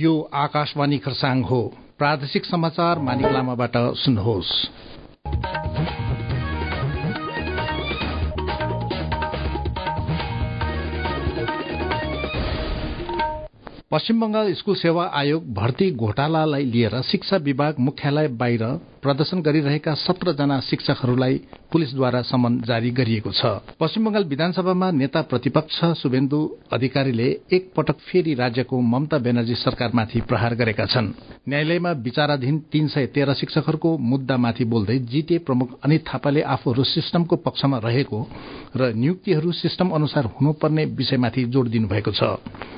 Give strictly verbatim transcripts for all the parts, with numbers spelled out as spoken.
यो आकाशवाणी खरसाङ हो। प्रादेशिक समाचार मानिक लामाबाट सुन्नुहोस्। पश्चिम बंगाल स्कूल सेवा आयोग भर्ती घोटालालाई लिएर शिक्षा विभाग मुख्यालय बाहिर प्रदर्शन गरिरहेका सत्र जना शिक्षकहरूलाई पुलिसद्वारा समन जारी गरिएको छ। पश्चिम बंगाल विधानसभामा नेता प्रतिपक्ष शुभेन्दु अधिकारीले एक पटक फेरि राज्यको ममता ब्यानर्जी सरकारमाथि प्रहार गरेका छन्। न्यायालयमा विचाराधीन तीन सय तेह्र शिक्षकहरूको मुद्दामाथि बोल्दै जीटीए प्रमुख अनित थापाले आफूहरू सिस्टमको पक्षमा रहेको र नियुक्तिहरू सिस्टम अनुसार हुनुपर्ने विषयमाथि जोड़ दिनुभएको छ।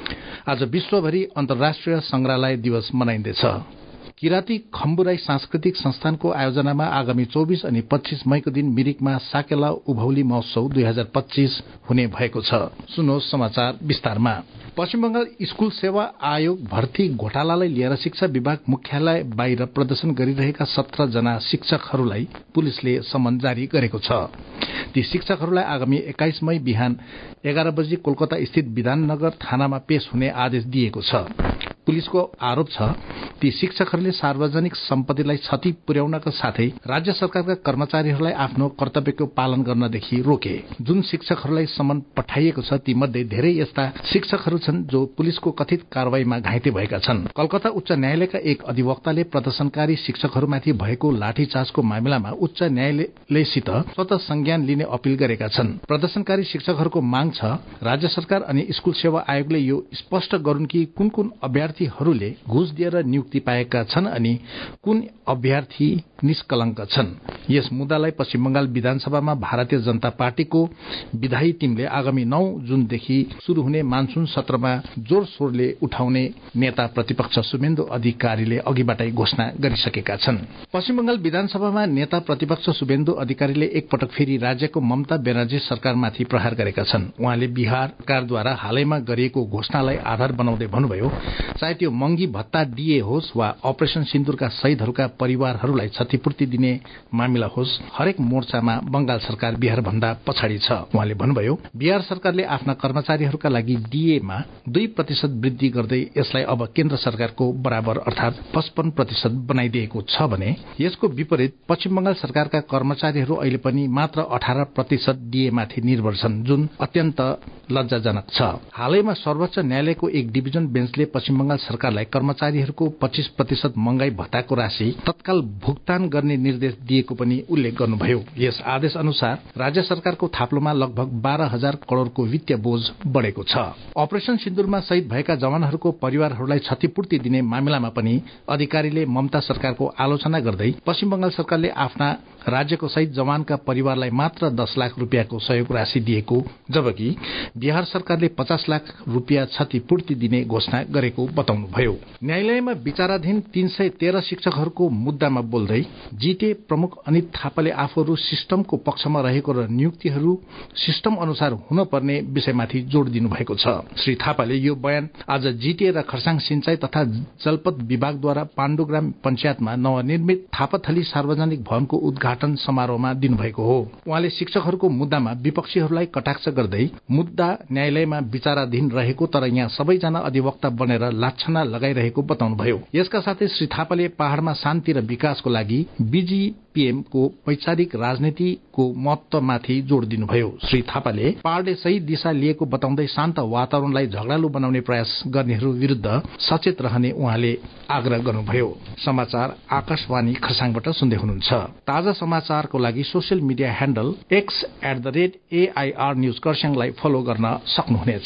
आज विश्वभरि अन्तर्राष्ट्रिय संग्रहालय दिवस मनाइन्दैछ। किराती खम्बुराई सांस्कृतिक संस्थानको आयोजनामा आगामी चौबीस अनि पच्चीस मईको दिन मिरिकमा साकेला उभौली महोत्सव दुई हजार पच्चीस हुने भएको छ। सुन्नुहोस् समाचार विस्तारमा। पश्चिम बंगाल स्कूल सेवा आयोग भर्ती घोटालालाई लिएर शिक्षा विभाग मुख्यालय बाहिर प्रदर्शन गरिरहेका सत्र जना शिक्षकहरूलाई पुलिसले समन जारी गरेको छ। ती शिक्षकहरूलाई आगामी एक्काइस मई बिहान एघार बजी कोलकाता स्थित विधाननगर थानामा पेश हुने आदेश दिएको छ। पुलिसको आरोप छ ती शिक्षकहरूले सार्वजनिक सम्पत्तिलाई क्षति पुर्याउनका साथै राज्य सरकारका कर्मचारीहरूलाई आफ्नो कर्तव्यको पालन गर्नदेखि रोके। जुन शिक्षकहरूलाई समन पठाइएको छ ती मध्ये धेरै यस्ता शिक्षकहरू छन् जो पुलिसको कथित कारवाहीमा घाइते भएका छन्। कलकत्ता उच्च न्यायालयका एक अधिवक्ताले प्रदर्शनकारी शिक्षकहरूमाथि भएको लाठीचार्जको मामिलामा उच्च न्यायालयसित स्वतः संज्ञान लिने अपील गरेका छन्। प्रदर्शनकारी शिक्षकहरूको माग छ राज्य सरकार अनि स्कूल सेवा आयोगले यो स्पष्ट गरून् कि कुन कुन अभ्यार्थीहरूले घुस दिएर नियुक्ति पाएका छन् अनि कुन अभ्यार्थी निष्कलंक छन्। यस मुद्दालाई पश्चिम बंगाल विधानसभामा भारतीय जनता पार्टीको विधायी टीमले आगामी नौ जुनदेखि शुरू हुने मानसून सत्रमा जोरशोरले उठाउने नेता प्रतिपक्ष शुभेन्दु अधिकारीले अघिबाटै घोषणा गरिसकेका छन्। पश्चिम बंगाल विधानसभामा नेता प्रतिपक्ष शुभेन्दु अधिकारीले एकपटक फेरि राज्यको ममता ब्यानर्जी सरकारमाथि प्रहार गरेका छन्। उहाँले बिहार सरकारद्वारा हालैमा गरिएको घोषणालाई आधार बनाउँदै भन्नुभयो चाहे त्यो मंगी भत्ता दिए होस् वा अपरेशन सिन्दूरका शहीदहरूका परिवारहरूलाई क्षतिपूर्ति दिने मामिला होस्, हरेक मोर्चामा बंगाल सरकार बिहार भन्दा पछाडि छ। उहाँले भन्नुभयो बिहार सरकारले आफ्ना कर्मचारीहरूका लागि डीएमा दुई प्रतिशत वृद्धि गर्दै यसलाई अब केन्द्र सरकारको बराबर अर्थात पचपन्न प्रतिशत बनाइदिएको छ भने यसको विपरीत पश्चिम बंगाल सरकारका कर्मचारीहरू अहिले पनि मात्र अठारह प्रतिशत डीएमाथि निर्भर छन्, जुन अत्यन्त लज्जाजनक छ। हालैमा सर्वोच्च न्यायालयको एक डिभिजन बेन्चले पश्चिम बंगाल सरकारलाई कर्मचारीहरूको पच्चीस प्रतिशत महँगाई भत्ताको राशि तत्काल भुक्तान गर्ने निर्देश दिएको पनि उल्लेख गर्नुभयो। यस आदेश अनुसार राज्य सरकारको थाप्लोमा लगभग बाह्र हजार करोड़को वित्तीय बोझ बढ़ेको छ। अपरेशन सिन्दूरमा शहीद भएका जवानहरूको परिवारहरूलाई क्षतिपूर्ति दिने मामिलामा पनि अधिकारीले ममता सरकारको आलोचना गर्दै पश्चिम बंगाल सरकारले आफ्ना राज्यको शहीद जवानका परिवारलाई मात्र दस लाख रुपियाँको सहयोग राशि दिएको, जबकि बिहार सरकारले पचास लाख रुपियाँ क्षतिपूर्ति दिने घोषणा गरेको बताउनुभयो। न्यायालयमा विचाराधीन तीन सय तेह्र शिक्षकहरूको मुद्दामा बोल्दै जीटीए प्रमुख अनित थापाले आफूहरू सिस्टमको पक्षमा रहेको र नियुक्तिहरू सिस्टम अनुसार हुनुपर्ने विषयमाथि जोड़ दिनुभएको छ। श्री थापाले यो बयान आज जीटीए र खरसाङ सिंचाई तथा जलपथ विभागद्वारा पाण्डुग्राम पञ्चायतमा नवनिर्मित थापाथली सार्वजनिक भवनको उद्घाटन समारोहमा दिनुभएको हो। उहाँले शिक्षकहरूको मुद्दामा विपक्षीहरूलाई कटाक्ष गर्दै मुद्दा न्यायालयमा विचाराधीन रहेको तर यहाँ सबैजना अधिवक्ता बनेर लाछना लगाइरहेको बताउनुभयो। यसका साथै श्री थापाले पहाड़मा शान्ति र विकासको लागि बीजीपीएमको वैचारिक राजनीतिको महत्वमाथि जोड़ दिनुभयो। श्री थापाले पहाड़ले सही दिशा लिएको बताउँदै शान्त वातावरणलाई झगडालु बनाउने प्रयास गर्नेहरू विरूद्ध सचेत रहने उहाँले आग्रह गर्नुभयो। समाचार आकाशवाणी खरसाङबाट सुन्दै हुनुहुन्छ। ताजा समाचारको लागि social media handle X at the rate AIR news खरसाङलाई फलो गर्न सक्नुहुनेछ।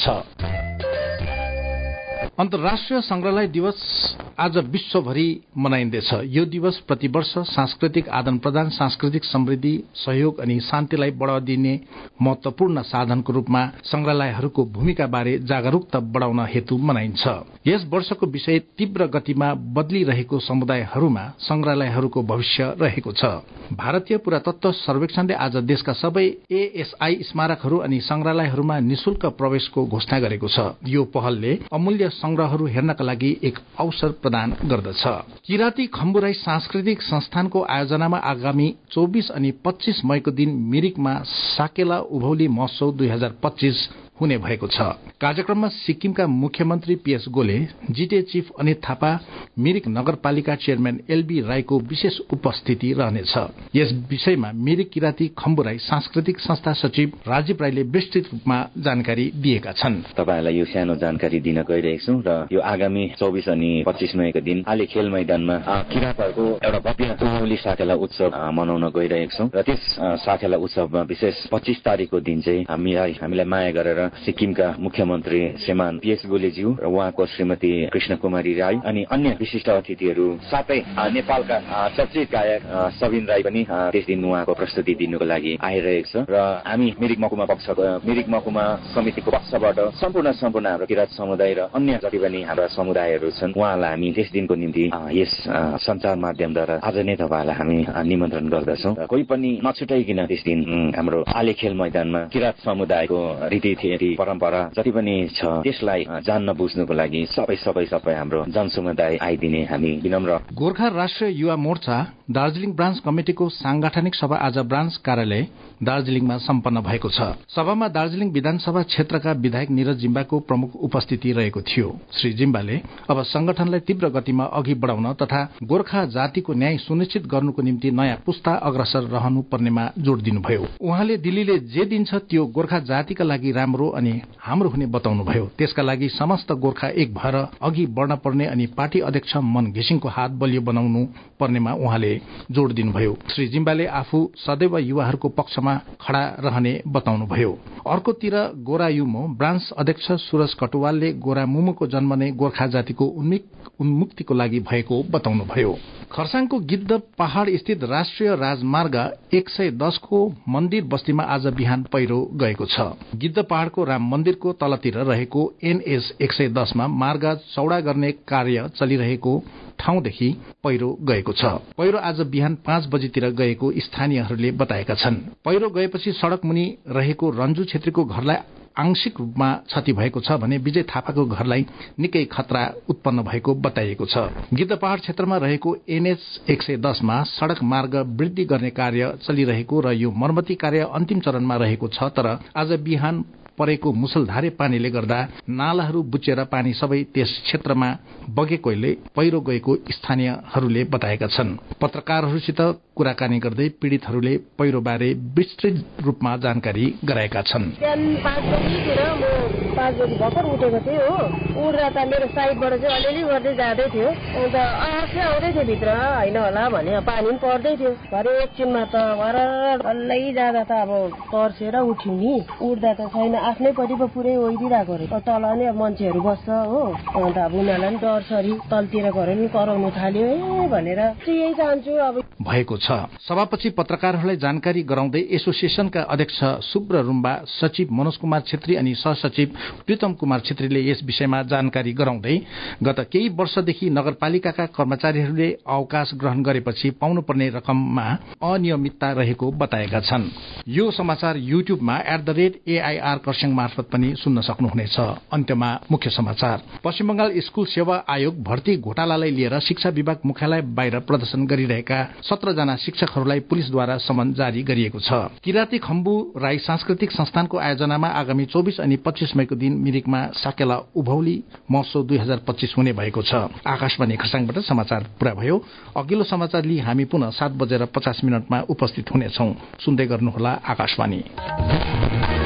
अन्तर्राष्ट्रिय संग्रहालय दिवस आज विश्वभरि मनाइन्दैछ। यो दिवस प्रतिवर्ष सांस्कृतिक आदान प्रदान, सांस्कृतिक समृद्धि, सहयोग अनि शान्तिलाई बढ़ावा दिने महत्वपूर्ण साधनको रूपमा संग्रहालयहरूको भूमिका बारे जागरूकता बढ़ाउन हेतु मनाइन्छ। यस वर्षको विषय तीव्र गतिमा बदलिरहेको समुदायहरूमा संग्रहालयहरूको भविष्य रहेको छ। भारतीय पुरातत्व सर्वेक्षणले आज देशका सबै एएसआई स्मारकहरू अनि संग्रहालयहरूमा निशुल्क प्रवेशको घोषणा गरेको छ। यो पहलले अमूल्य संग्रहहरू हेर्नका लागि एक अवसर प्रदान गर्दछ। किराती खम्बुराई सांस्कृतिक संस्थानको आयोजनामा आगामी चौबीस अनि पच्चीस मईको दिन मिरिकमा साकेला उभौली महोत्सव दुई हजार पच्चीस हुने भएको छ। कार्यक्रममा सिक्किमका मुख्यमन्त्री PS Golay, GTA chief Anit Thapa, Mirik नगरपालिका चेयरम्यान एलबी राईको विशेष उपस्थिति रहनेछ। यस विषयमा मिरिक किराती खम्बु राई सांस्कृतिक संस्था सचिव राजीव राईले विस्तृत रूपमा जानकारी दिएका छन्। तपाईहरुलाई यो सानो जानकारी दिन गइरहेको छौं र यो आगामी चौबीस अनि पच्चीस मईको दिन आले खेल मैदानमा किरातहरूको एउटा भव्य उभौली साकेला उत्सव मनाउन गइरहेको छौं र त्यस साकेला उत्सवमा विशेष पच्चीस तारिकको दिन चाहिँ हामीलाई हामीलाई माया गरेर सिक्किमका मुख्यमन्त्री श्रीमान पीएस गोलेज्यू र उहाँको श्रीमती कृष्ण कुमारी राई अनि अन्य विशिष्ट अतिथिहरू साथै नेपालका चर्चित गायक सबिन राई पनि त्यस दिन उहाँको प्रस्तुति दिनुको लागि आइरहेको छ र हामी मिरिक महकुमा पक्षको मिरिक महकुमा समितिको पक्षबाट सम्पूर्ण सम्पूर्ण हाम्रो किरात समुदाय र अन्य जति पनि हाम्रा समुदायहरू छन् उहाँलाई हामी त्यस दिनको निम्ति यस सञ्चार माध्यमद्वारा आज नै तपाईहरुलाई हामी निमन्त्रण गर्दछौं। कोही पनि नछुटाइकिन त्यस दिन हाम्रो आले खेल मैदानमा किरात समुदायको रीतिथिति परम्परा जति पनि छ त्यसलाई जान्न बुझ्नुको लागि सबै सबै सबै हाम्रो जनसमुदाय आइदिने हामी विनम्र। गोर्खा राष्ट्रिय युवा मोर्चा दार्जीलिङ ब्रान्च कमिटिको सांगठनिक सभा आज ब्रान्च कार्यालय दार्जीलिङमा सम्पन्न भएको छ। सभामा दार्जीलिङ विधानसभा क्षेत्रका विधायक निरज जिम्बाको प्रमुख उपस्थिति रहेको थियो। श्री जिम्बाले अब संगठनलाई तीव्र गतिमा अघि बढ़ाउन तथा गोर्खा जातिको न्याय सुनिश्चित गर्नुको निम्ति नयाँ पुस्ता अग्रसर रहनु पर्नेमा जोड़ दिनुभयो। उहाँले दिल्लीले जे दिन्छ त्यो गोर्खा जातिका लागि राम्रो अनि हाम्रो हुने बताउनुभयो। त्यसका लागि समस्त गोर्खा एक भएर अघि बढ़न पर्ने अनि पार्टी अध्यक्ष मन घिसिङको हात बलियो बनाउनु पर्नेमा उहाँले जोड़ दिनुभयो। श्री जिम्बाले आफू सदैव युवाहरूको पक्षमा खड़ा रहने बताउनुभयो। अर्कोतिर गोरा युमो ब्रान्च अध्यक्ष सूरज कटुवालले गोरा मुमुको जन्म नै गोर्खा जातिको उन्मुक्तिको लागि भएको बताउनुभयो। खरसाङको गिद्ध पहाड़ स्थित राष्ट्रिय राजमार्ग एक सय दसको मन्दिर बस्तीमा आज बिहान पहिरो गएको छ। गिद्ध पहाड़को राम मन्दिरको तलतिर रहेको एनएस एक सय दसमा मार्ग चौड़ा गर्ने कार्य चलिरहेको ठाउँदेखि पहिरो गएको छ। पहिरो आज बिहान पाँच बजीतिर गएको स्थानीयहरूले बताएका छन्। पहिरो गएपछि सड़क मुनि रहेको रञ्जु छेत्रीको घरलाई आंशिक रूपमा क्षति भएको छ भने विजय थापाको घरलाई निकै खतरा उत्पन्न भएको बताइएको छ। गिद्ध पहाड़ क्षेत्रमा रहेको एनएच एक सय दसमा सड़क मार्ग वृद्धि गर्ने कार्य चलिरहेको र यो मर्मती कार्य अन्तिम चरणमा रहेको छ। तर आज बिहान परेको मुसलधारे पानीले गर्दा नालाहरू बुचेर पानी सबै त्यस क्षेत्रमा बगेकोले पहिरो गएको स्थानीयहरूले बताएका छन्। पत्रकारहरूसित कुराकानी गर्दै पीड़ितहरूले पहिरो बारे विस्तृत रूपमा जानकारी गराएका छन्। पाँच बजीतिर म पाँच बजी भर्खर उठेको थिएँ हो। उठ्दा त मेरो साइडबाट चाहिँ अलिअलि गर्दै जाँदै थियो। अन्त आफै आउँदै थियो भित्र होइन होला भने पानी पनि पर्दै थियो। भरे एकछिनमा त घर डल्लै जाँदा त अब तर्सेर उठ्यो नि। उठ्दा त छैन आफ्नैपट्टि पो पुरै ओइदिरहेको रे। तल नै मान्छेहरू बस्छ हो। अन्त अब उनीहरूलाई पनि डरसरी तलतिर गएर नि कराउनु थाल्यो ए भनेर यही चाहन्छु अब भएको छ। सभापछि पत्रकारहरूलाई जानकारी गराउँदै एसोसिएसनका अध्यक्ष सुब्र रुम्बा, सचिव मनोज कुमार छेत्री अनि सहसचिव प्रीतम कुमार छेत्रीले यस विषयमा जानकारी गराउँदै गत केही वर्षदेखि नगरपालिकाका कर्मचारीहरूले अवकाश ग्रहण गरेपछि पाउनुपर्ने रकममा अनियमितता रहेको बताएका छन्। यो समाचार युट्युबमा at the rate AIR Kurseong मार्फत पनि सुन्न सक्नुहुनेछ। अन्त्यमा मुख्य समाचार। पश्चिम बंगाल स्कूल सेवा आयोग भर्ती घोटालालाई लिएर शिक्षा विभाग मुख्यालय बाहिर प्रदर्शन गरिरहेका सत्र जना शिक्षकहरूलाई पुलिसद्वारा समन जारी गरिएको छ। किराती खम्बु राई सांस्कृतिक संस्थानको आयोजनामा आगामी चौबीस अनि पच्चीस मईको दिन मिरिकमा साकेला उभौली महोत्सव दुई हजार पच्चीस हुने भएको छ। आकाशवाणी खरसाङबाट समाचार पूरा भयो। अघिल्लो समाचार लिई हामी पुनः सात बजेर पचास मिनटमा उपस्थित हुनेछौं। सुन्दै गर्नुहोला आकाशवाणी।